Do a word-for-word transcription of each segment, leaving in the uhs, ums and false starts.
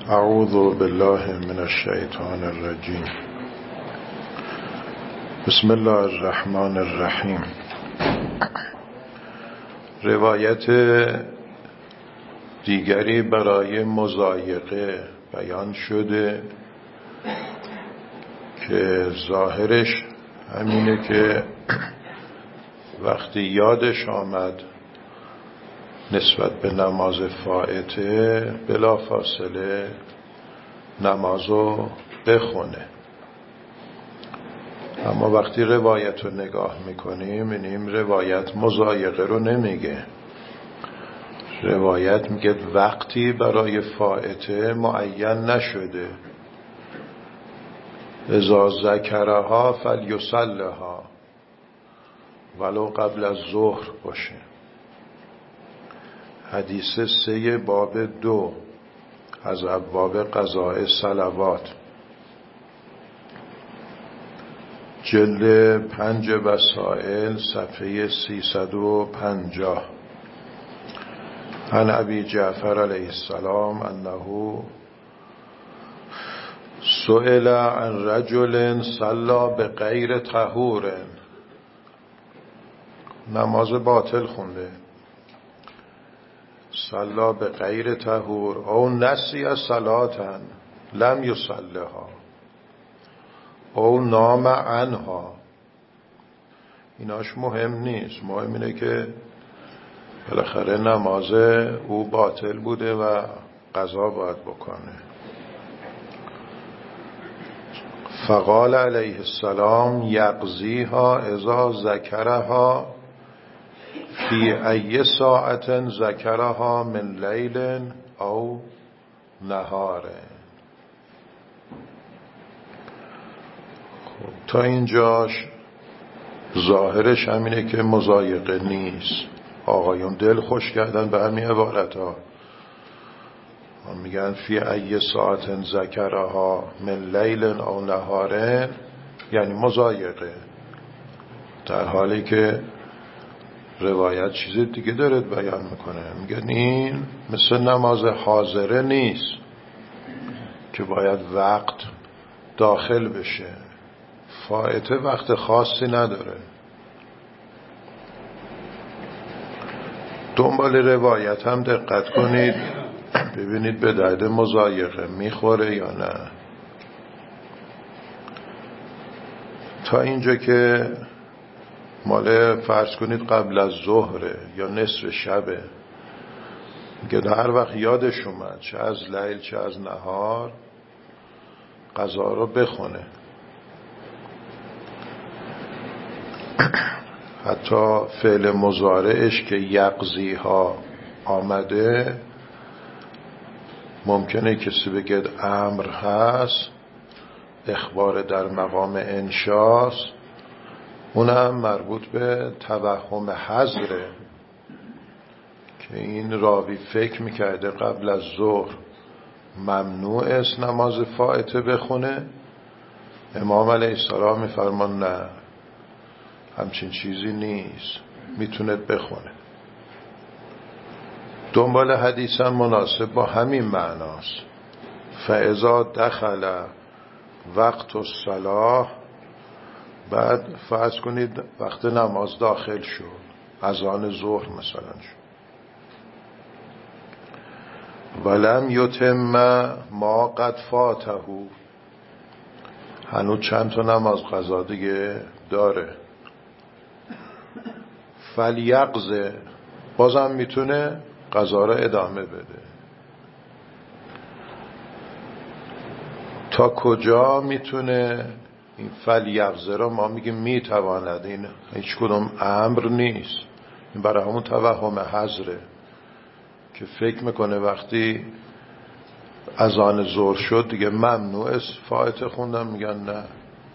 اعوذ بالله من الشیطان الرجیم. بسم الله الرحمن الرحیم. روایت دیگری برای مضایقه بیان شده که ظاهرش همینه که وقتی یادش آمد نسبت به نماز فائته بلا فاصله نمازو بخونه. اما وقتی روایت رو نگاه میکنیم می‌بینیم روایت مضایقه رو نمیگه. روایت میگه وقتی برای فائته معین نشده، اذا ذکرها فلیصلها، ولو قبل از ظهر باشه. حدیث سه باب دو از ابواب قضاء صلوات، جلد پنج وسائل، صفحه سیصد و پنجاه. عن ابی جعفر علیه السلام انه سئل عن رجل صلی بغیر طهور، نماز باطل خونده، صلی بغیر طهور او نسی صلاة لم یصلها او نام عنها. ایناش مهم نیست، مهم اینه که بالاخره نماز او باطل بوده و قضا باید بکنه. فقال علیه السلام یقضیها اذا ذکرها فی ای ساعت ذکرها من لیل او نهار. خب تا اینجاش ظاهرش همینه که مضایقه نیست. آقایون دل خوش کردن به همین عبارت ها، میگن فی ای ساعت ذکرها من لیل او نهار، یعنی مضایقه، در حالی که روایت چیز دیگه داره بیان میکنه. میگن این مثل نماز حاضره نیست که باید وقت داخل بشه. فائته وقت خاصی نداره. دنبال روایت هم دقت کنید ببینید به درد مضایقه میخوره یا نه. تا اینجا که مال فرض کنید قبل از ظهره یا نصف شبه، میگه هر وقت یادش اومد چه از لیل چه از نهار قضا رو بخونه. حتی فعل مضارعش که یقضی ها آمده ممکنه کسی بگه امر هست، اخبار در مقام انشاست، اونم مربوط به توهم حضره که این راوی فکر میکرده قبل از ظهر ممنوع است نماز فائته بخونه. امام علیه السلام میفرمان نه، همچین چیزی نیست، میتونه بخونه. دنبال حدیث هم مناسب با همین معناست. فاذا دخل وقت الصلاة، بعد فرض کنید وقت نماز داخل شد، اذان ظهر مثلا شد، ولم یتم ما قد فاته، هنوز چند تا نماز قضا دیگه داره، فلیقض، بازم میتونه قضا را ادامه بده. تا کجا میتونه این فلیقض را ما میگیم میتواند، این هیچ کدوم امر نیست، این برای همون توهم حضره که فکر میکنه وقتی اذان ظهر شد دیگه ممنوع است فائته خوندن. میگن نه،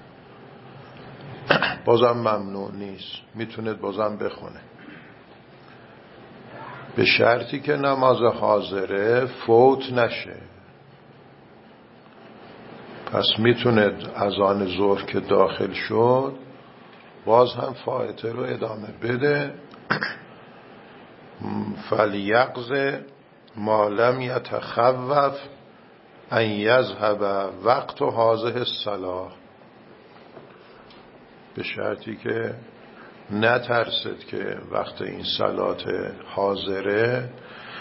بازم ممنوع نیست، میتونه بازم بخونه، به شرطی که نماز حاضره فوت نشه. پس میتونه اذان ظهر که داخل شد باز هم فائته رو ادامه بده. فلیقض ما لم یتخوف ان یذهب وقت هذه الصلاة، به شرطی که نترسد که وقت این صلات حاضره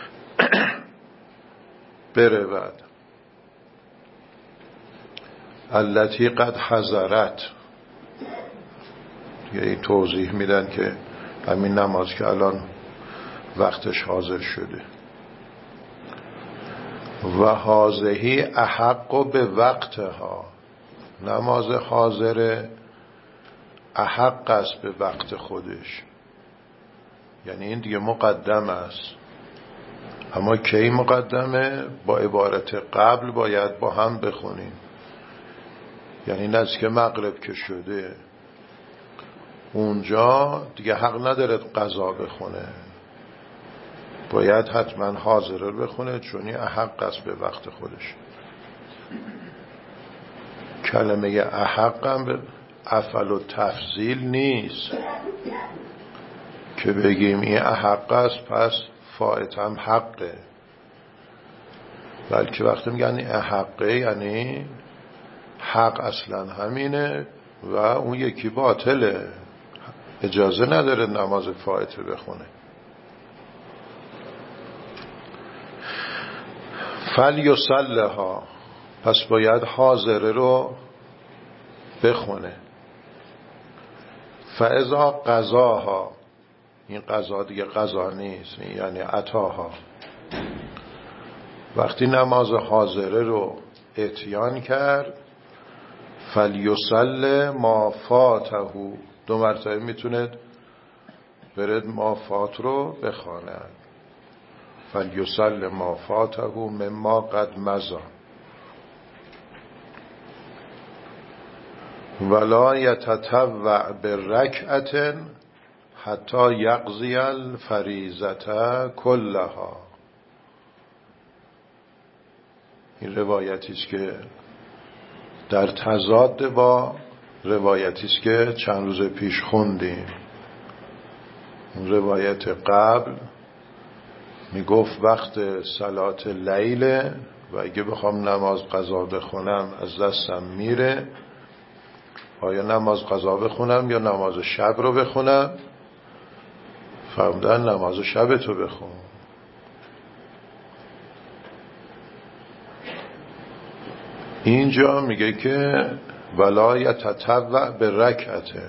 برود. التي قد حضرت، یه توضیح میدن که همین نماز که الان وقتش حاضر شده. و هذه احق به وقتها، نماز حاضره احق است به وقت خودش، یعنی این دیگه مقدم است. اما کی مقدمه؟ با عبارت قبل باید با هم بخونیم، یعنی نزدیک مغرب که شده اونجا دیگه حق نداره قضا بخونه، باید حتما حاضره بخونه، چون این احق است به وقت خودش. کلمه احق هم به افعل و تفضیل نیست که بگیم این احق است پس فائت هم حقه، بلکه وقتی میگن این احقه یعنی حق اصلا همینه و اون یکی باطله، اجازه نداره نماز فائته بخونه. فلیصلها، پس باید حاضره رو بخونه. فاذا قضاها، این قضا دیگه قضا نیست، یعنی عطاها، وقتی نماز حاضره رو اتیان کرد، فلیصل ما فاته، دو مرتبه میتونه برد ما فات رو بخواند. فلیصل ما فاته مما قد مضی ولا یتطوع برکعة حتی یقضی الفریضة کلها. این روایتی است که در تضاد با روایتی است که چند روز پیش خوندیم. اون روایت قبل میگفت وقت صلات لیل و اگه بخوام نماز قضا بخونم از دستم میره، آیا نماز قضا بخونم یا نماز شب رو بخونم؟ فرمودن نماز شب تو بخون. اینجا میگه که ولا یتطوع برکعته.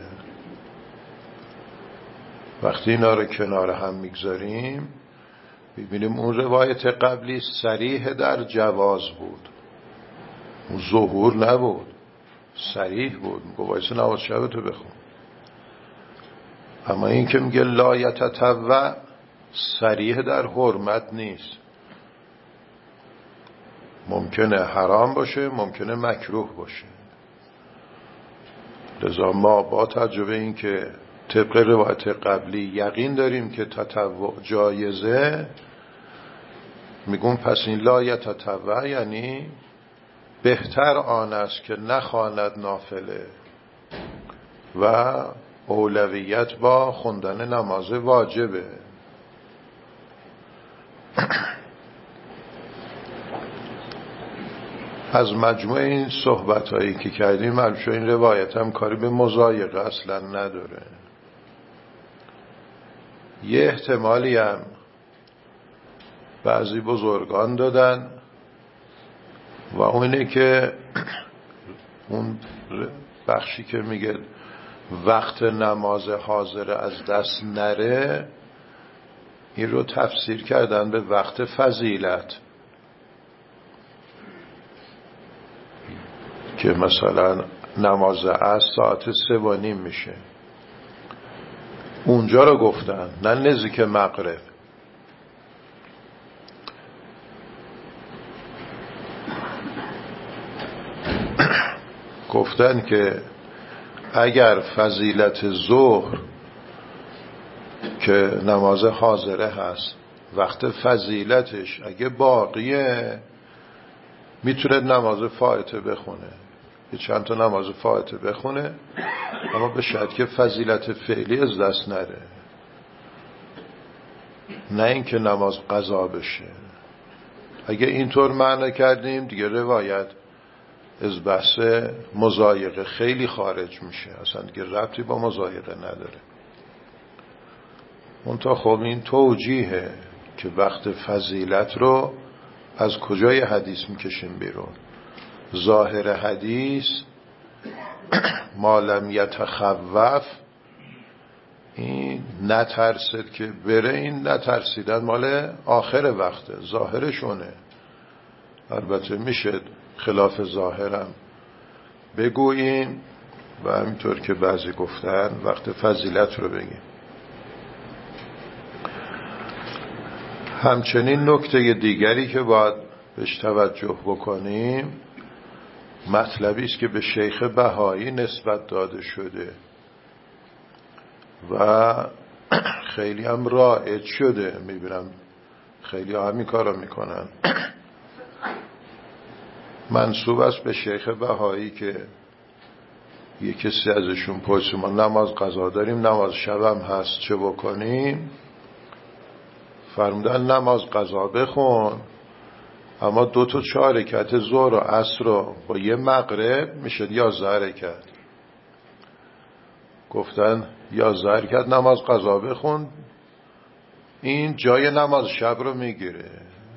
وقتی اینا رو کنار هم میگذاریم ببینیم اون روایت قبلی صریح در جواز بود، اون ظهور نبود، صریح بود، میگه وایسا نماز شب تو بخون. اما این که میگه لا یتطوع صریح در حرمت نیست، ممکنه حرام باشه، ممکنه مکروه باشه. لذا ما با تجربه این که طبق روایت قبلی یقین داریم که تطوع جایزه، میگون پس این لا یتطوع یعنی بهتر آن است که نخواند نافله و اولویت با خوندن نماز واجبه. از مجموع این صحبت هایی که کردیم معلوم شد این روایت هم کاری به مضایقه اصلا نداره. یه احتمالی هم بعضی بزرگان دادن و اونه که اون بخشی که میگه وقت نماز حاضر از دست نره، این رو تفسیر کردن به وقت فضیلت، که مثلا نماز عصر ساعت سه و نیم میشه، اونجا رو گفتن، نه نزدیک مغرب. گفتن که اگر فضیلت ظهر که نماز حاضره هست وقت فضیلتش اگه باقیه میتونه نماز فائته بخونه، یه چند تا نماز فائته بخونه، اما به شرط که فضیلت فعلی از دست نره، نه اینکه نماز قضا بشه. اگه اینطور معنی کردیم دیگه روایت از بحث مضایقه خیلی خارج میشه، اصلا دیگه ربطی با مضایقه نداره. منتها خب این توجیهه که وقت فضیلت رو از کجای حدیث میکشیم بیرون. ظاهر حدیث ما لم یتخوف، این نترسد که بره، این نترسیدن مال آخر وقته، ظاهرشونه. البته میشه خلاف ظاهرم بگوییم و همینطور که بعضی گفتن وقت فضیلت رو بگیم. همچنین نکته دیگری که باید بهش توجه بکنیم مطلبی است که به شیخ بهایی نسبت داده شده و خیلی هم رایج شده، میبینم خیلی هم همین کارا میکنن. منسوب است به شیخ بهایی که یک کسی ازشون پرسید ما نماز قضا داریم، نماز شب هم هست، چه بکنیم؟ فرمودن نماز قضا بخون، اما دو تا چهار رکعت ظهر و عصر رو با یه مغرب میشه یازده رکعت. گفتن یازده رکعت نماز قضا بخون، این جای نماز شب رو میگیره.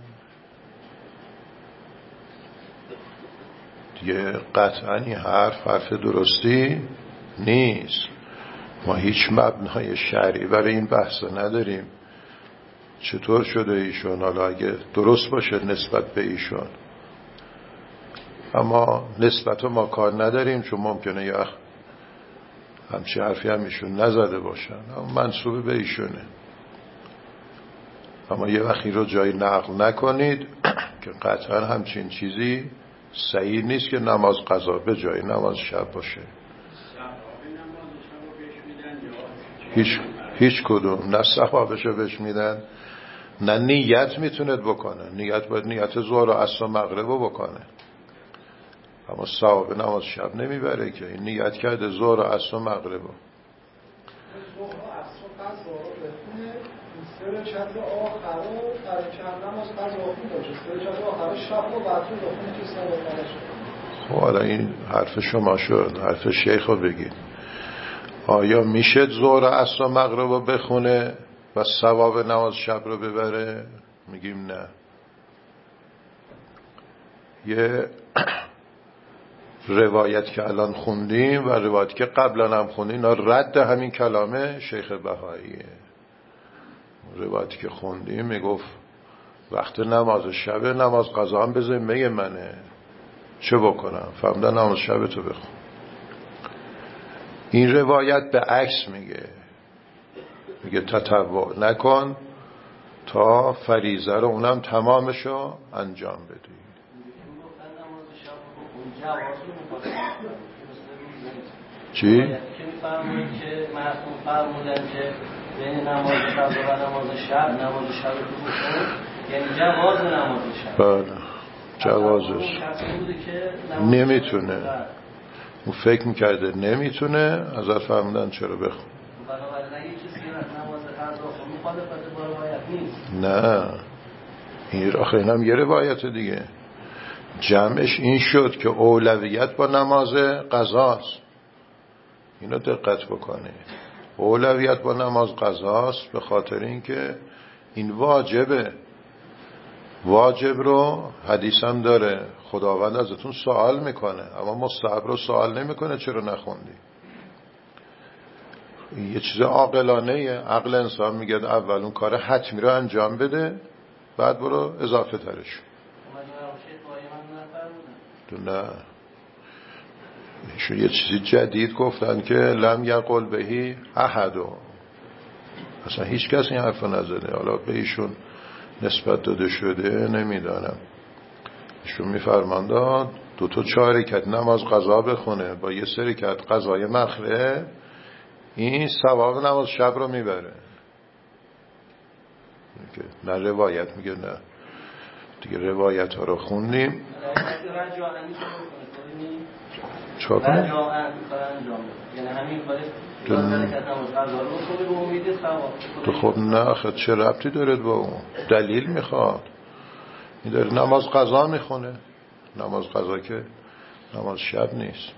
دیگه قطعا این حرف حرف درستی نیست. ما هیچ مبنای شرعی برای این بحث نداریم. چطور شده ایشون؟ حالا اگه درست باشه نسبت به ایشون، اما نسبت ما کار نداریم، چون ممکنه یه همچی حرفی هم ایشون نزده باشن، اما منسوب به ایشونه. اما یه وقتی رو جایی نقل نکنید که قطعا همچین چیزی صحیح نیست که نماز قضا به جای نماز شب باشه. هیچ هیچ کدوم، نه ثوابشو بهش میدن نه نیت میتونه بکنه. نیت باید نیت ظهر و عصر و مغرب رو بکنه، اما ثواب نماز شب نمیبره که. این نیت کرده ظهر و عصر و مغرب رو. سر چند آخر رو برای چند نماز قضا خونده چه سر چند آخر شب رو براتون بخونه که ثواب نشه. خب حالا این حرف شما شد، حرف شیخ رو بگید. آیا میشه ظهر و عصر و مغرب رو بخونه و ثواب نماز شب رو ببره؟ میگیم نه. یه روایت که الان خوندیم و روایت که قبلا هم خوندیم رد همین کلامه شیخ بهاییه. روایتی که خوندیم میگفت وقت نماز شب نماز قضا هم به ذمه منه، چه بکنم؟ فهمیدن نماز شب تو بخون. این روایت به عکس میگه، میگه تطوع نکن تا فریضه رو اونم تمامشو انجام بدی. چی؟ که میفرمایید که مرحوم فرمودن که بین نماز قضا و نماز شب نماز شب تو بخون، یعنی جواز نماز شب. بله جوازش نمیتونه. اون فکر میکرده نمیتونه، ازت فرمودن چرا بخون. بنابراین اگه کسی نماز قضا خون مخالفت با روایت نیست. نه این آخه اینم یه روایت دیگه. جمعش این شد که اولویت با نماز قضاست. اینو دقت بکنه. اولویت با نماز قضاست به خاطر اینکه این واجبه. واجب رو حدیث هم داره خداوند ازتون سوال میکنه، اما مستحب رو سوال نمیکنه چرا نخوندی. این یه چیز عاقلانه. عقل انسان میگه اول اون کار حتمی رو انجام بده، بعد برو اضافه ترش. نه ایشون یه چیزی جدید گفتن که لم یقل بهی احدو، اصلا هیچ کس این حرف نزده. حالا به ایشون نسبت داده شده نمیدانم. ایشون میفرماندن دو تا چهار رکعت نماز قضا بخونه با یه سه رکعت قضای مغرب، این ثواب نماز شب رو میبره. نه روایت میگه نه دیگه. روایت ها رو خوندیم. چرا کنه؟ یعنی همین کاره تو خب نه خد چه ربطی دارد با اون؟ دلیل میخواد. این داره نماز قضا میخونه. نماز قضا که نماز شب نیست.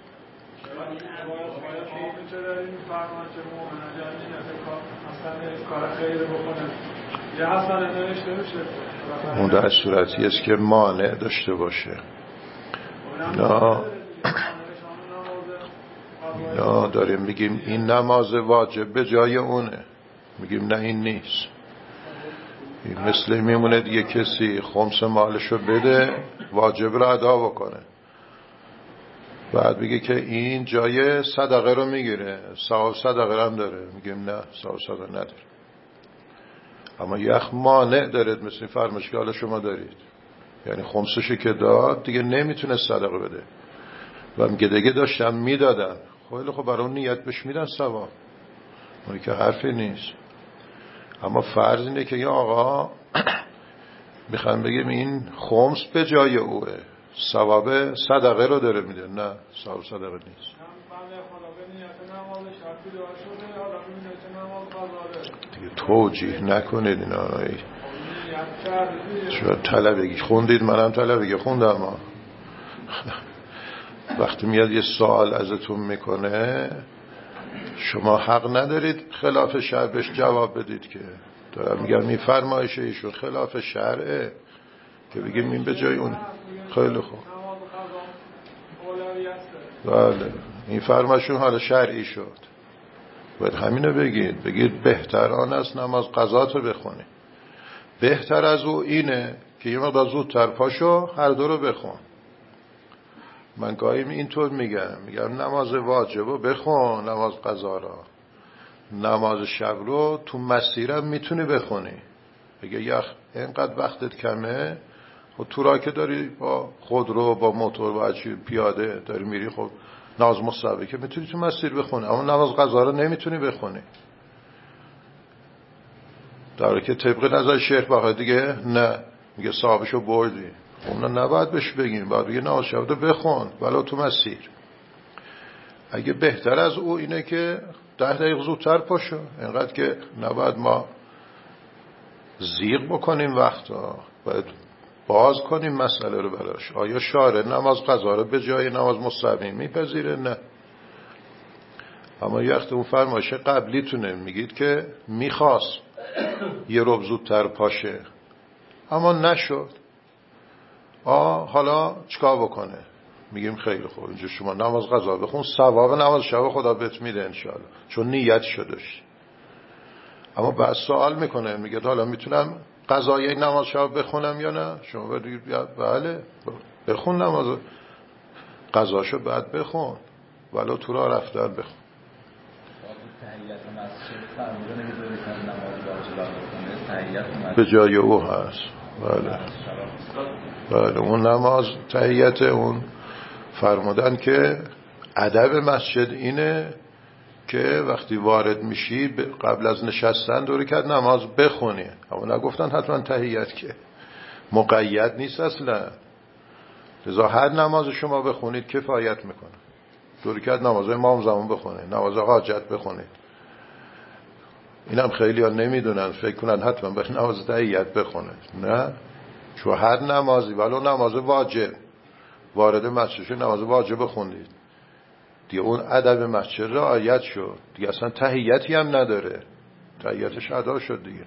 اون در صورتی است که مانع داشته باشه. نه نه داریم میگیم این نماز واجب به جای اونه، میگیم نه این نیست. این مثل میمونه دیگه کسی خمس مالشو بده واجب رو ادا بکنه، بعد بگه که این جای صدقه رو میگیره، ثواب صدقه هم داره، میگیم نه ثواب صدقه نداره. اما یخ مانع دارد، مثل فرمایش که حالا شما دارید، یعنی خمسشو که داد دیگه نمیتونه صدقه بده و میگه دیگه داشتم میدادن، خیلی خب برای اون نیت بهش میدن ثواب، اونی که حرفی نیست. اما فرض اینه که یه آقا میخوام بگیم این خمس به جای اوه، ثواب صدقه رو داره میده، نه ثواب صدقه نیست. دیگه توجیه نکنید اینا. شاید طلبگی خوندید، منم طلبگی خوندم، اما وقتی میاد یه سوال ازتون میکنه شما حق ندارید خلاف شرع بهش جواب بدید. که دارم میگم این فرمایشه ایشون خلاف شرعه که بگیم این به جای اون. خیلی خوب، بله این فرمایشون حالا شرعی شد، باید همینو بگید. بگید بهتر آن است نماز قضاتو بخونی، بهتر از او اینه که یه مقدار زودتر پاشو هر دو رو بخون. من گاهی اینطور میگم، میگم نماز واجبو بخون، نماز قضا را، نماز شب رو تو مسیرم میتونی بخونی. بگه یخ اینقدر وقتت کمه، خب تو را که داری با خودرو با موتور با چی پیاده داری میری، خب نماز مصطحبه که میتونی تو مسیر بخونی، اما نماز قضا رو نمیتونی بخونی. در حالی که طبق نظر شیخ بخواه دیگه نه، میگه صاحبشو بردی، اون نباید بهش بگیم، باید بگه نماز شب رو بخون ولو تو مسیر. اگه بهتر از او اینه که ده دقیقه زودتر پاشو، اینقدر که نباید ما زیغ بکنیم وقتا، باید باز کنیم مسئله رو براش. آیا شارع نماز قضا رو به جای نماز مستحب میپذیره؟ نه. اما یه وقت اون فرمایش قبلی تونه میگید که میخواست یه ربع زودتر پاشه اما نشد، آه حالا چیکار بکنه؟ میگیم خیلی خوب، اینجا شما نماز قضا بخون، ثواب نماز شب خدا بهت میده انشاءالله، چون نیت شدش. اما بعد سوال میکنه، میگه حالا میتونم قضای نماز شب بخونم یا نه؟ شما بگید بله بخون، نماز قضاشو بعد بخون ولو تو را رفتن بخون. به جای او هست. بله بله اون نماز تحییت، اون فرمودن که ادب مسجد اینه که وقتی وارد میشی قبل از نشستن دو رکعت نماز بخونی، اما نگفتن حتما تحییت، که مقید نیست اصلا. لذا هر نماز شما بخونید کفایت میکنه. دو رکعت نماز امام زمان بخونید، نماز حاجت بخونید. اینم خیلی ها نمیدونن، فکر کنن حتما به نماز تحییت بخونه. نه، چون هر نمازی ولو نماز واجب وارد مسجد نماز واجب بخونید دیگه اون ادب مسجد رعایت شد دیگه، اصلا تحییتی هم نداره، تحییتش ادا شد دیگه.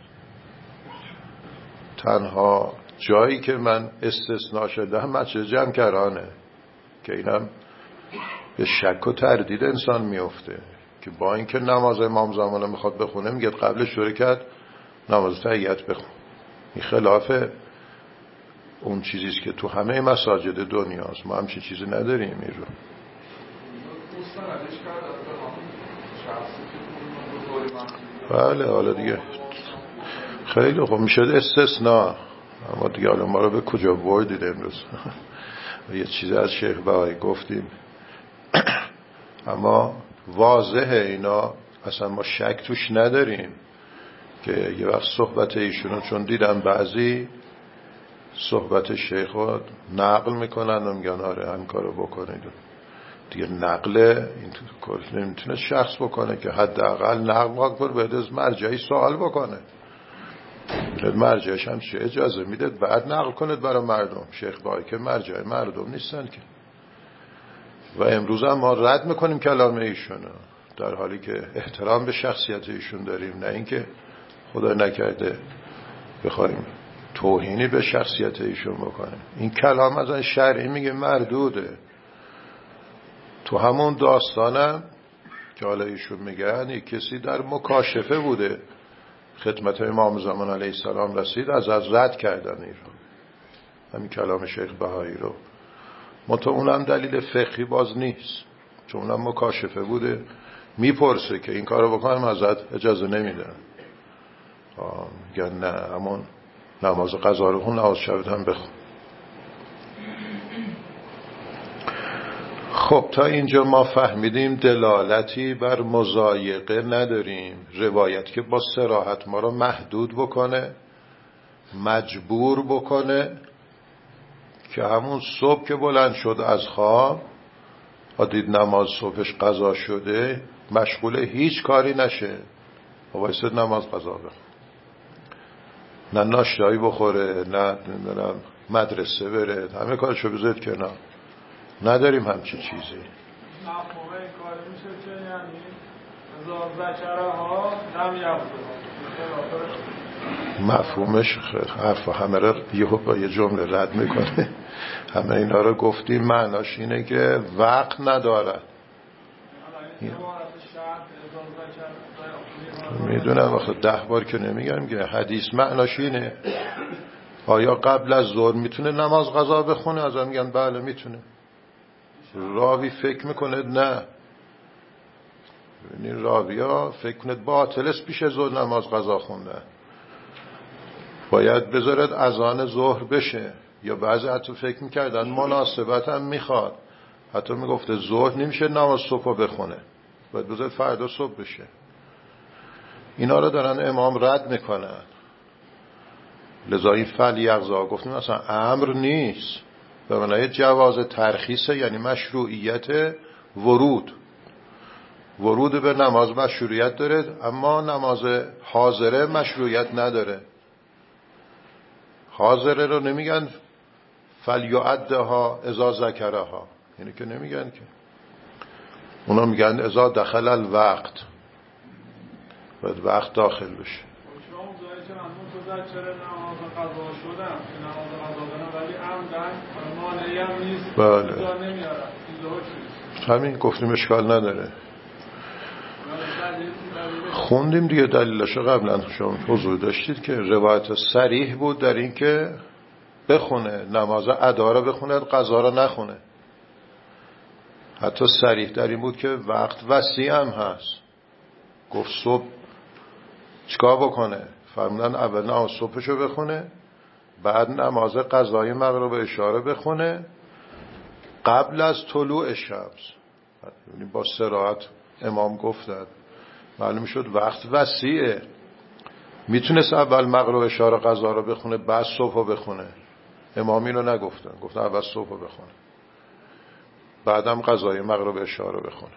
تنها جایی که من استثناء شده هم مسجد جمکرانه که اینم به شک و تردید انسان میفته، که با اینکه نماز امام زمان میخواد بخونه میگه قبلش شروع کرد نماز تحییت بخون. این خلاف اون چیزیست که تو همه مساجد دنیاست، ما همچین چیزی نداریم. این رو بله حالا دیگه خیلی خب میشد استثناء، اما دیگه حالا ما رو به کجا بردید امروز؟ یه چیزی از شیخ بهایی گفتیم اما واضحه اینا، اصلا ما شک توش نداریم که یه وقت صحبت ایشونو چون دیدم بعضی صحبت شیخ رو نقل میکنن و میگن آره هم کارو بکنید دیگه. نقل این تو نمیتونه شخص بکنه که حداقل نقل کنه، باید از مرجعی سوال بکنه. مرجعش هم چه اجازه میده بعد نقل کنید برای مردم. شیخ بایی که مرجع مردم نیستن که، و امروز هم ما رد میکنیم کلام ایشونو در حالی که احترام به شخصیت ایشون داریم، نه اینکه خدا نکرده بخوایم توهینی به شخصیت ایشون بکنیم. این کلام از این شرعی میگه مردوده. تو همون داستانم که حالا ایشون میگن یک کسی در مکاشفه بوده خدمت امام زمان علیه السلام رسید، از از رد کردن این رو، همین کلام شیخ بهایی رو. منتها اونم دلیل فقهی باز نیست، چون اونم مکاشفه بوده، میپرسه که این کارو بکنم ازت اجازه نمیدن، میگن نه همون نماز قضا رو خون، نماز شبت هم بخون. خب تا اینجا ما فهمیدیم دلالتی بر مضایقه نداریم، روایت که با صراحت ما رو محدود بکنه، مجبور بکنه که همون صبح که بلند شد از خواب و دید نماز صبحش قضا شده مشغول هیچ کاری نشه، وایساد نماز قضا بخونه، نه ناشتایی بخوره، نه مدرسه بره، همه کارشو بذارید کنار. نداریم همچی چیزی. مفهوم این کار میشه که یعنی ازا ذکره ها دم یفته، مفهومش حرف همه را یهو با یه جمله رد میکنه. همه اینا رو گفتیم، معناش اینه که وقت ندارد. میدونم آخه ده بار که نمیگم که حدیث معناش اینه. آیا قبل از ظهر میتونه نماز قضا بخونه؟ از هم میگن بله میتونه. راوی فکر میکنه نه، این راوی ها فکر کنه باطل است پیش ظهر نماز قضا خونده، باید بذارد اذان ظهر بشه. یا بعضی حتی فکر میکردن مناسبت هم میخواد، حتی میگفته ظهر نمیشه نماز صبح بخونه، باید بذارد فردا صبح بشه. اینا رو دارن امام رد میکنن. لذا این فعل یغزا گفتیم اصلا امر نیست، به معنای جواز ترخیصه، یعنی مشروعیت ورود. ورود به نماز مشروعیت داره، اما نماز حاضره مشروعیت نداره. حاضره رو نمیگن فلیعدها اذا ذکرها، یعنی که نمیگن که، اونا میگن اذا دخل الوقت، باید وقت داخل بشه. بله همین گفتیم اشکال نداره. خوندیم دیگه دلیلش قبلا، شما حضور داشتید که روایت صریح بود در این که بخونه نماز ادا رو بخونه، قضا رو نخونه. حتی صریح در این بود که وقت وسیع هم هست. گفت صبح چیکار بکنه؟ فرمودن اول نماز صبحشو بخونه، بعد نماز قضای مغرب اشاره بخونه قبل از طلوع شمس. یعنی با صراحت امام گفتن، معلوم شد وقت وسیعه، میتونست اول مغرب اشاره قضا رو بخونه بعد صبحو بخونه. امام اینو نگفتن، گفتن اول صبحو بخونه بعدم قضای مغرب اشاره بخونه.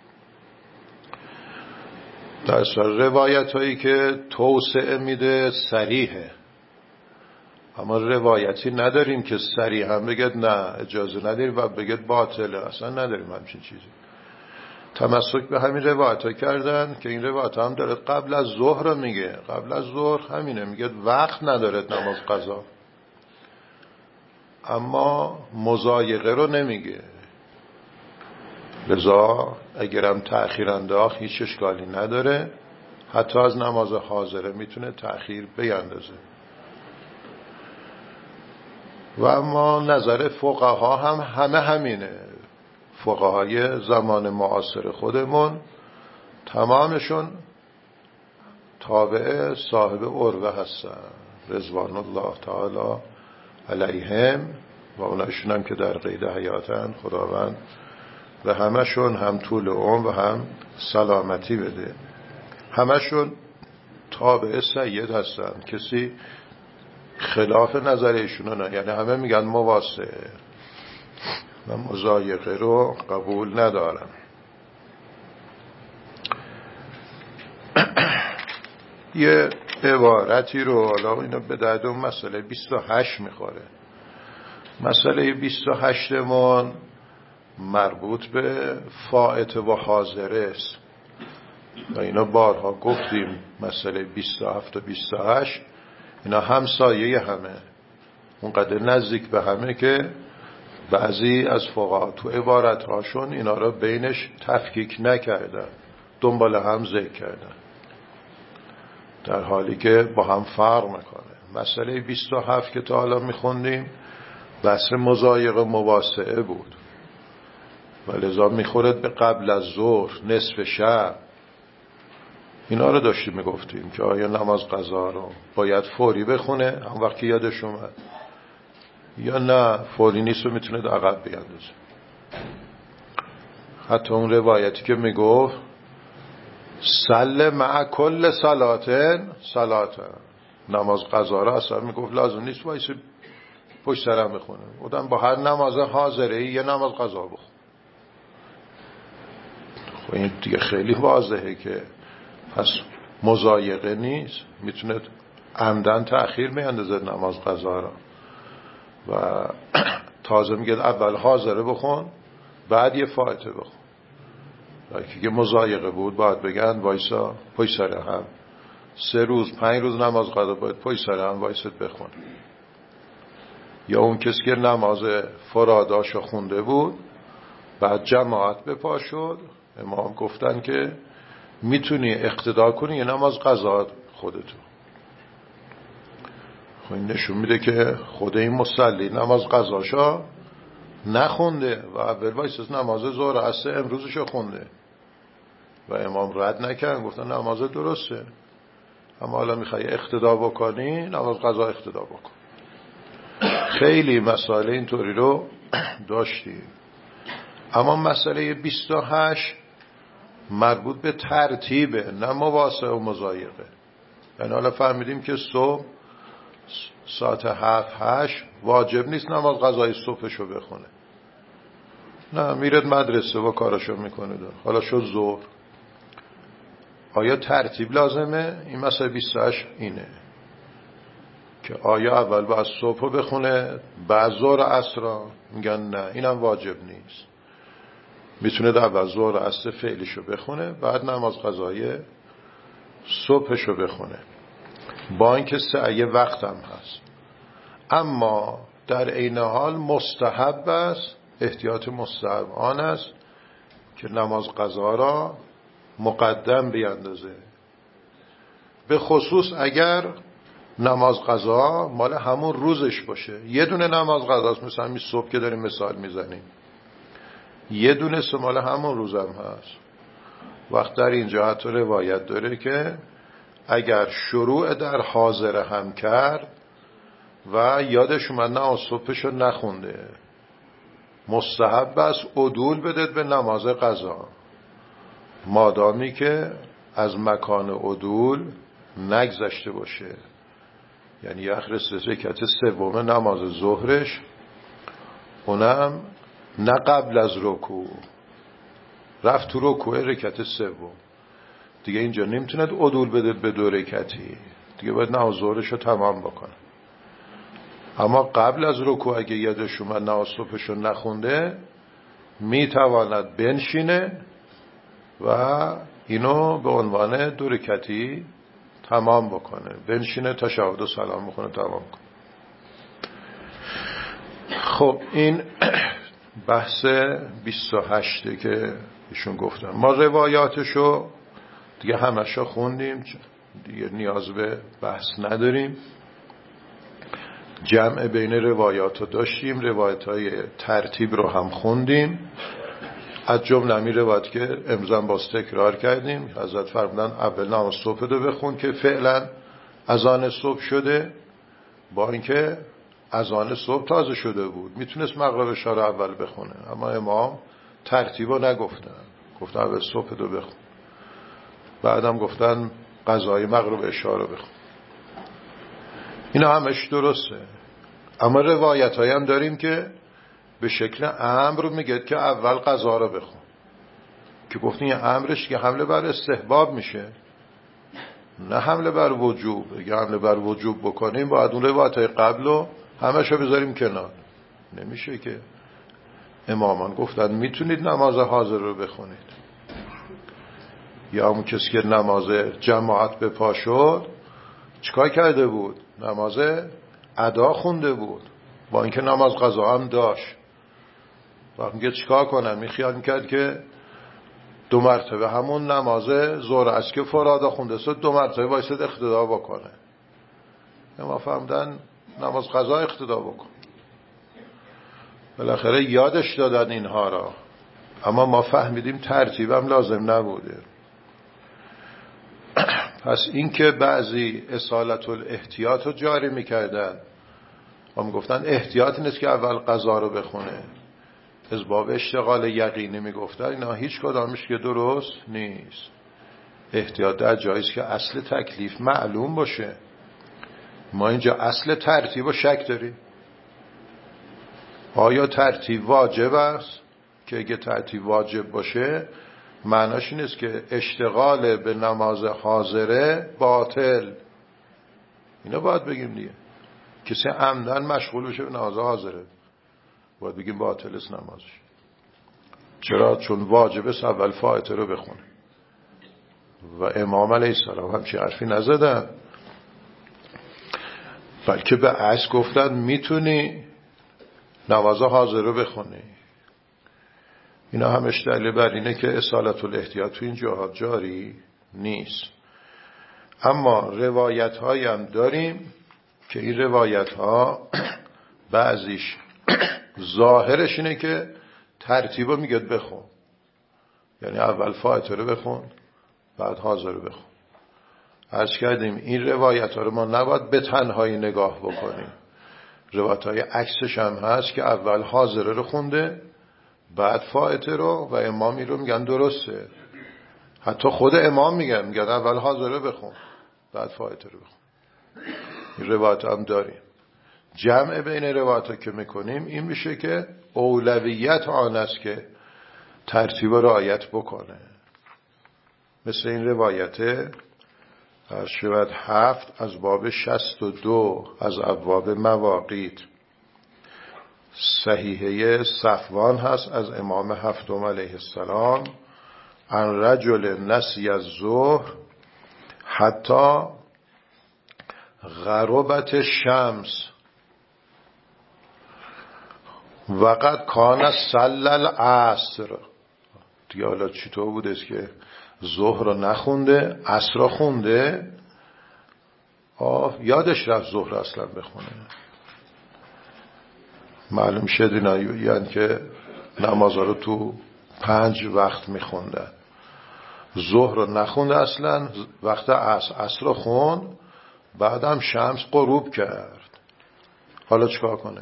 در روایت هایی که توسعه میده صریحه، اما روایتی نداریم که صریح هم بگید نه اجازه نداریم و بگید باطله، اصلا نداریم همچین چیزی. تمسک به همین روایت ها کردن که این روایت هم داره قبل از ظهر رو میگه، قبل از ظهر همینه، میگه وقت نداره نماز قضا، اما مضایقه رو نمیگه. لذا اگرم تأخیر انداخت هیچ اشکالی نداره، حتی از نماز حاضره میتونه تأخیر بیندازه. و اما نظر فقها هم همه همینه. فقهای زمان معاصر خودمون تمامشون تابع صاحب عروه هستن رضوان الله تعالی علیهم، و اونایشون هم که در قید حیاتن، خداوند و همشون هم طول عمر و هم سلامتی بده. همشون تابع سید هستن، کسی خلاف نظر ایشونو نه، یعنی همه میگن مواسطه و مضایقه رو قبول ندارن. یه عبارتی رو، حالا اینو به درد اون مسئله بیست و هشت میخوره. مسئله بیست و هشت من مربوط به فائت و حاضره است و اینا بارها گفتیم. مسئله بیست و هفت و بیست و هشت اینا همسایه همه، اونقدر نزدیک به همه که بعضی از فقها تو عبارتهاشون اینا رو بینش تفکیک نکردن، دنبال هم ذکر کردن، در حالی که با هم فرق میکنه. مسئله بیست و هفت که تا حالا میخوندیم بحث مضایقه مواسعه بود و لذا میخورد به قبل از ظهر، نصف شب، اینا رو داشتیم میگفتیم که آیا نماز قضا رو باید فوری بخونه هم وقتی یادش اومد یا نه فوری نیست و میتونه در عقب بیاندازه. حتی اون روایتی که میگفت سل مع کل صلاتن صلاتن، نماز قضا رو اصلا میگفت لازم نیست وایس پشت سرم بخونه، بودن با هر نماز حاضره یه نماز قضا بخون. خب این دیگه خیلی واضحه که پس مضایقه نیست، میتونه عمدن تأخیر میاندازه نماز قضا رو و تازه میگه اول حاضره بخون بعد یه فائته بخون. وقتی که مضایقه بود باید بگن وایسا پشت سر هم سه روز پنج روز نماز قضا باید پشت سر هم وایسد بخون. یا اون کسی که نماز فراداشو خونده بود بعد جماعت به پا شد، امام گفتن که میتونی اقتدا کنی یه نماز قضا خودتو. خب این نشون میده که خود این مصلی نماز قضاشا نخونده و اول وایس نماز ظهر عصر امروزشو خونده و امام رد نکرد، گفتن نماز درسته، اما حالا میخوای اقتدا بکنی نماز قضا اقتدا بکن. خیلی مسائل اینطوری رو داشتیم. اما مسئله بیست و هشت مربوط به ترتیبه، نه مواسع و مضایقه. یعنی حالا فهمیدیم که صبح ساعت هفت هشت واجب نیست نماز قضای صبحشو بخونه، نه میرد مدرسه و کارشو میکنه دار. حالا شد ظهر، آیا ترتیب لازمه؟ این مسئله بیست و هشت اینه که آیا اول باید صبحو بخونه بعد ظهر عصر؟ میگن نه اینم واجب نیست، میتونه در اول ظهر عصر فعلیشو بخونه بعد نماز قضای صبحشو بخونه، با اینکه سعی وقت هم هست. اما در عین حال مستحب است، احتیاط مستحب آن است که نماز قضا را مقدم بیاندازه، به خصوص اگر نماز قضا مال همون روزش باشه. یه دونه نماز قضاست، مثلا همین صبح که داریم مثال میزنیم یه دونه مال همون روزم هست. وقت در اینجا حتی روایت داره که اگر شروع در حاضر هم کرد و یادش اومد نه صبحشو نخونده، مستحب است عدول بدید به نماز قضا، مادامی که از مکان عدول نگذشته باشه. یعنی یخرس رکعت سوم نماز ظهرش اونم نه قبل از رکوع، رفت تو رکوع رکعت سوم، دیگه اینجا نمیتوند عدول بده به دو رکعتی، دیگه باید نماز ظهرش رو تمام بکنه. اما قبل از رکوع اگه یادش اومد نماز صبحش رو نخونده میتواند بنشینه و اینو به عنوان دو رکعتی تمام بکنه، بنشینه تشهد و سلام بکنه تمام کنه. خب این بحث بیست و هشت که ایشون گفتن. ما روایاتشو دیگه همشو خوندیم، دیگه نیاز به بحث نداریم. جمع بین روایاتو داشتیم، روایتای ترتیب رو هم خوندیم، از جمله همین روایت که امروز باز تکرار کردیم. حضرت فرمودن اول نماز صبح رو بخون که فعلا اذان صبح شده، با اینکه اذان صبح تازه شده بود میتونست مغرب عشا رو اول بخونه، اما امام ترتیبو نگفتن، گفتن اول صبح رو بخون، بعدم گفتن قضای مغرب عشا رو بخون. اینا همش درسته، اما روایت هایی هم داریم که به شکل امر میگه که اول قضا رو بخون، که گفتین یه امرش که حمله بر استحباب میشه، نه حمله بر وجوب. اگه حمله بر وجوب بکنیم باید اون روایت‌های قبل رو همشو بذاریم کنار. نمیشه که. امامان گفتن میتونید نماز حاضر رو بخونید. یا اون کسی که نماز جماعت به پا شد چیکار کرده بود؟ نماز ادا خونده بود، با اینکه نماز قضا هم داشت. وقتی میگه چیکار کنم، میخیال میکرد که دو مرتبه همون نماز ظهر است که فرادا خونده شد دو مرتبه وایساد اقتدا بکنه. ما فهمدن نماز قضا اقتدا بکن. بالاخره یادش دادن اینها را، اما ما فهمیدیم ترتیبم لازم نبوده. پس این که بعضی اصالت الاحتیاط رو جاری میکردن، ما میگفتن احتیاط نیست که اول قضا رو بخونه، از باب اشتغال یقینی میگفتن. اینا هیچ کدامش که درست نیست. احتیاط در جاییست که اصل تکلیف معلوم باشه. ما اینجا اصل ترتیب و شک داریم. آیا ترتیب واجب است؟ که اگه ترتیب واجب باشه معناش این است که اشتغال به نماز حاضره باطل. اینا باید بگیم دیگه. کسی عمدن مشغول بشه به نماز حاضره باید بگیم باطل است نمازش. چرا؟ چون واجب است اول فاتحه رو بخونه و امام علیه السلام همچین حرفی نزدن، بلکه به عکس گفتن میتونی نماز حاضر رو بخونی. اینا همش دلیل بر اینه که اصالت الاحتیاط تو این جهات جاری نیست. اما روایت هایی هم داریم که این روایت ها بعضیش ظاهرش اینه که ترتیب رو میگه بخون، یعنی اول فاتحه رو بخون بعد حاضر رو بخون. عرض کردیم این روایت ها رو ما نباید به تنهایی نگاه بکنیم. روایت های عکسش هم هست که اول حاضر رو خونده بعد فاتحه رو، و امامی رو میگن درسته. حتی خود امام میگن میگن اول حاضر رو بخون بعد فاتحه رو بخون. این روایت هم داریم. جمع بین روایت ها که میکنیم این میشه که اولویت آن است که ترتیب و رعایت بکنه. مثل این روایت شود هفت از باب شست و دو از ابواب مواقیت، صحیحه صفوان هست از امام هفتم علیه السلام، ان رجل نسی الظهر حتی غربت شمس وقد کان صلی العصر. دیگه حالا چطور بوده که ظهر رو نخونده عصر رو خونده، یادش رفت ظهر اصلا بخونه. معلوم شد اینا یعنی که نمازها رو تو پنج وقت میخوندن. ظهر رو نخونده اصلا، وقت عصر عصر رو خوند، بعدم شمس غروب کرد. حالا چیکار کنه؟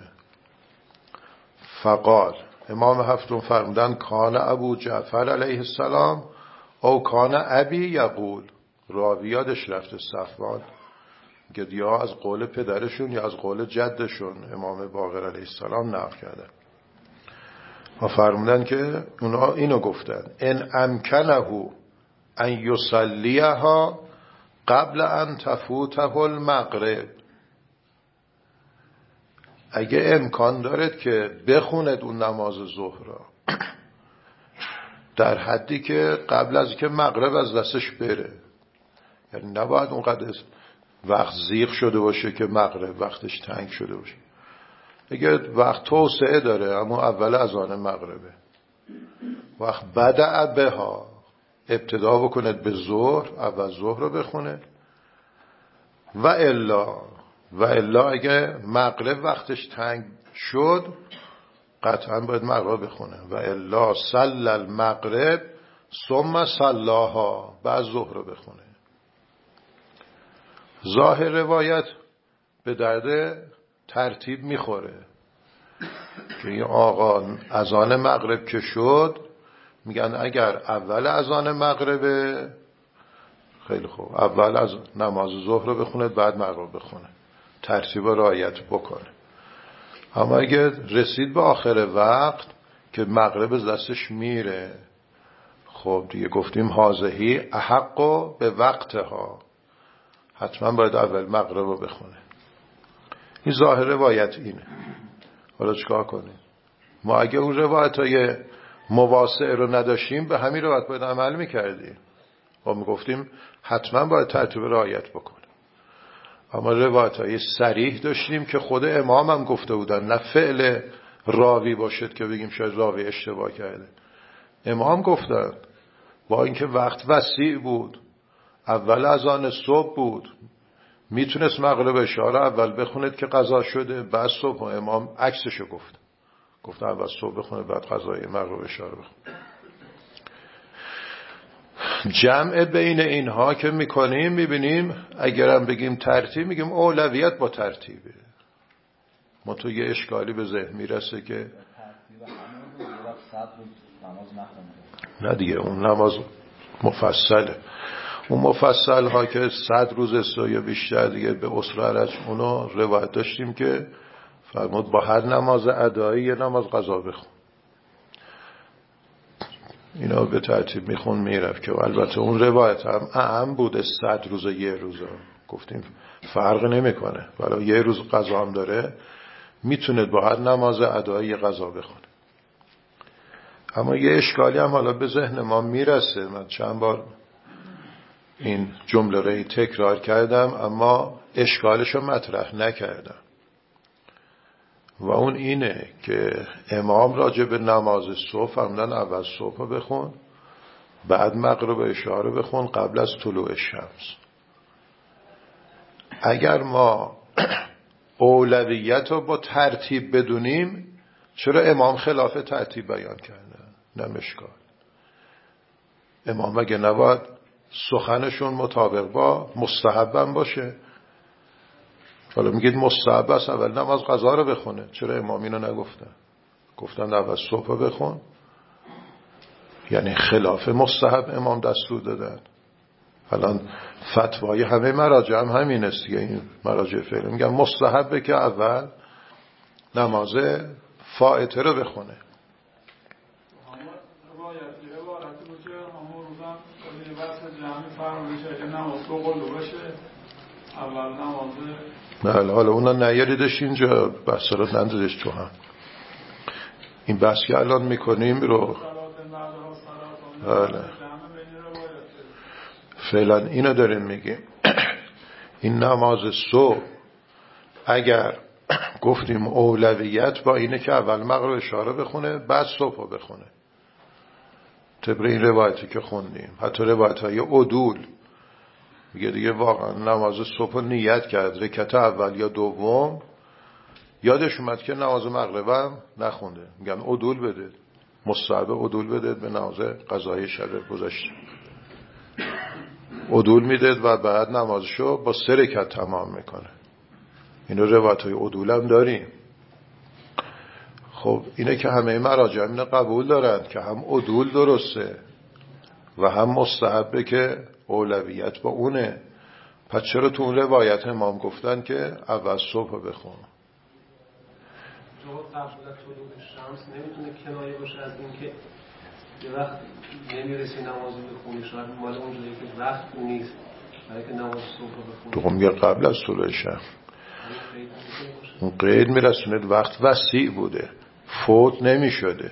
فقال امام هفتم فرمودن کان ابو جعفر علیه السلام او کان ابی یقول. راوی یادش رفته صفوان که یا از قول پدرشون یا از قول جدشون امام باقر علیه السلام نقل کردن و فرمودن که اونا اینو گفتن ان امکنه ان یصلیها قبل ان تفوته المغرب. اگه امکان دارد که بخوند اون نماز ظهر را در حدی که قبل از که مغرب از دستش بره، یعنی نباید اونقدر وقت زیغ شده باشه که مغرب وقتش تنگ شده باشه. اگه وقت توسعه داره اما اول اذان مغربه، وقت بدع بها ابتدا بکند به ظهر، اول ظهر رو بخونه. و الا و الا اگه مغرب وقتش تنگ شد قطعا باید مغرب بخونه. و الا صلی المغرب ثم صلاها، بعد ظهر رو بخونه. ظاهر روایت به درد ترتیب میخوره که این آقا اذان مغرب که شد میگن اگر اول اذان مغربه خیلی خوب اول از نماز ظهر رو بخونه بعد مغرب بخونه، ترتیب و رعایت بکنه. اما اگر رسید به آخر وقت که مغرب از دستش میره، خب دیگه گفتیم حاضهی احق به وقتها، حتما باید اول مغرب رو بخونه. این ظاهر روایت اینه. حالا چیکار کنیم؟ ما اگه اون روایت های مواسع رو نداشتیم به همین روایت باید عمل میکردیم و میگفتیم حتما باید ترتیب رعایت بکنه. اما روایت های صریح داشتیم که خود امام هم گفته بودن، نه فعل راوی باشد که بگیم شاید راوی اشتباه کرده. امام گفتن با اینکه وقت وسیع بود، اول اذان صبح بود، میتونست مغرب اشاره اول بخوند که قضا شده، بعد صبح. و امام عکسشو گفت، گفت اول صبح بخونه بعد قضای مغرب اشاره بخونه. جمع بین اینها که میکنیم میبینیم اگرم بگیم ترتیب، میگیم اولویت با ترتیبه. ما تو یه اشکالی به ذهن میرسه که نه دیگه اون نماز مفصله، اون مفصل ها که صد روز است یا بیشتر دیگه به اسرارش اونو روایت داشتیم که فرمود با هر نماز ادایی یه نماز قضا بخون. اینا به ترتیب میخون میرفت که البته اون روایت هم اهم بود، صد روز یه روزه گفتیم فرق نمیکنه، ولی یه روز قضا هم داره میتونه با هر نماز ادایی قضا بخونه. اما یه اشکالی هم حالا به ذهن ما میرسه، من چند بار این جمله رو تکرار کردم اما اشکالشو مطرح نکردم و اون اینه که امام راجع به نماز صبح فرمودن اول صبح بخون، بعد مغرب اشاره بخون قبل از طلوع شمس. اگر ما اولویت رو با ترتیب بدونیم، چرا امام خلاف ترتیب بیان کرده؟ نه اشکال. امام مگه نباید سخنشون مطابق با مستحبم باشه؟ حالا میگید مستحب است اول نماز قضا رو بخونه، چرا امام اینو نگفتن؟ گفتن اول صبح بخون، یعنی خلاف مستحب امام دستور دادن. الان فتوای همه مراجع هم همین است دیگه، این مراجع فعلی میگن مستحبه که اول نماز فائته رو بخونه. بله حالا اونا نیاریدش اینجا، بحث رو نندازش تو هم. این بحث که الان میکنیم رو بله فعلا اینو داریم میگیم. این نماز صبح اگر گفتیم اولویت با اینه که اول مغرب اشاره بخونه بعد صبح بخونه، طبق این روایتی که خوندیم. حتی روایت های عدول میگه دیگه واقعا نماز صبح نیت کرد رکعت اول یا دوم، یادش اومد که نماز مغربم نخونده، میگن عدول بده، مستحب عدول بده به نماز قضای شب گذشته، عدول میده و بعد نمازشو با سه رکعت تمام میکنه. اینو روایت های عدول هم داریم. خب اینه که همه مراجع اینو قبول دارن که هم عدول درسته و هم مستحبه که اولویت با اونه. پس چرا تو اون روایت امام گفتن که اول صبح بخون؟ جواب قبل از طلوع شمس نمیتونه کنایه باشه از این که یه وقت نمیرسی نماز بخونی، شاید مال اونجایی که وقت نیست برای که نماز صبح بخونی. تو میگه قبل از طلوع شمس اون قید میرسونه وقت وسیع بوده، فوت نمیشده.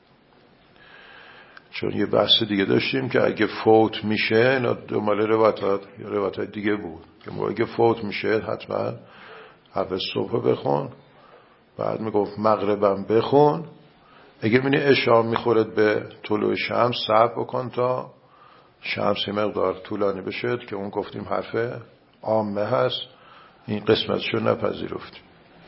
چون یه بحث دیگه داشتیم که اگه فوت میشه، اینا دنبال روایات یا روایات دیگه بود که اگه فوت میشه حتما اول صبح بخون، بعد میگفت مغربم بخون. اگه بینی عشا میخورد به طلوع شمس صبر بکن تا شمس مقدار طولانی بشه که اون گفتیم حرف عامه هست، این قسمتشو نپذیرفتیم.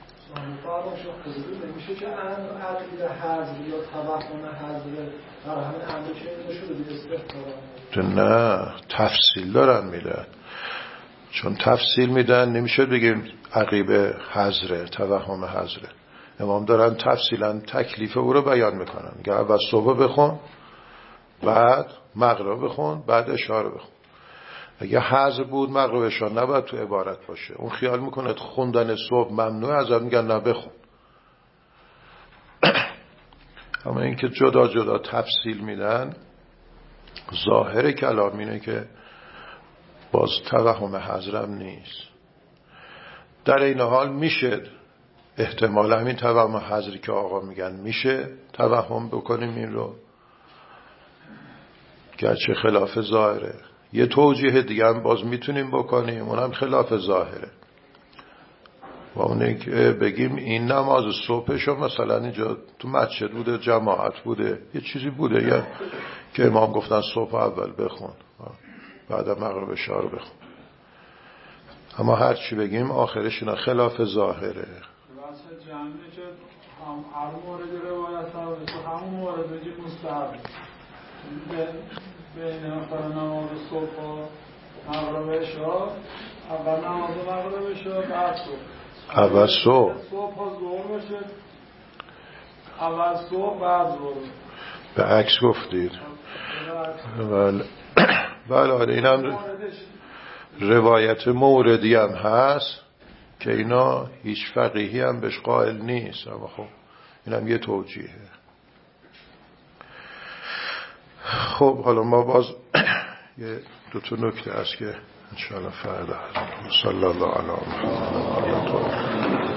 میشه که امر عقیده حذر یا توهم حذر برای همین امر چه نشده بیسته؟ نه تفصیل دارن میدن، چون تفصیل میدن نمیشه بگیم عقیده حذره توهم حذره. امام دارن تفصیلا تکلیف او رو بیان میکنن، میگه اول صبح بخون بعد مغرب بخون بعد اشاره بخون. اگه حذر بود مغرب اشاره نباید تو عبارت باشه. اون خیال میکنه خوندن صبح ممنوع، ازت میگن نه بخون. اما اینکه جدا جدا تفصیل میدن، ظاهر کلام اینه که باز توهم حضرم نیست. در این حال میشه احتمال همین توهم حضری که آقا میگن میشه توهم بکنیم این رو، گرچه خلاف ظاهره. یه توجیه دیگه هم باز میتونیم بکنیم، اونم خلاف ظاهره، و اونه که بگیم این نماز صبحشو مثلا اینجا تو مسجد بوده، جماعت بوده، یه چیزی بوده، یا که امام گفتن صبح اول بخون بعد مغرب عشا رو بخون. اما هر چی بگیم آخرش اینا خلاف ظاهره. واسه جمعی که هم هر مورد روایت ها تو همون مورد بگیم مستحب بین مثلا نماز صبح و مغرب عشا، اول نماز مغرب عشا بعد صبح، اول صبح صبح ها ظهر باشه، اول صبح بعد ظهر. به عکس گفتید. بله بله، اینم روایت موردی هم هست که اینا هیچ فقیهی هم بهش قائل نیست، اما خب اینم یه توجیهه. خب حالا ما باز یه دو تا نکته هست که انشاءالله فردا. صلی الله علیه و سلم.